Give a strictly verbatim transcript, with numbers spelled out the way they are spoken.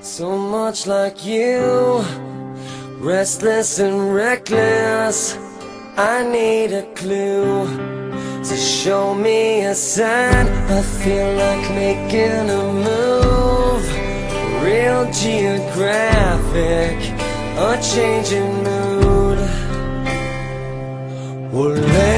So much like you, restless and reckless. I need a clue to show me a sign. I feel like making a move, real geographic, a changing mood. Well,